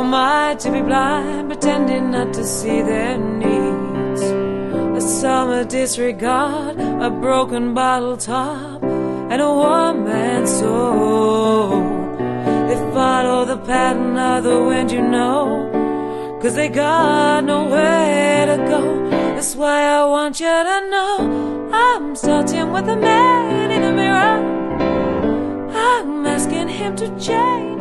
am I to be blind, pretending not to see their needs? A summer disregard, a broken bottle top, and a one-man soul. They follow the pattern of the wind, you know, 'cause they got nowhere to go. That's why I want you to know I'm starting with the man in the mirror. I'm asking him to change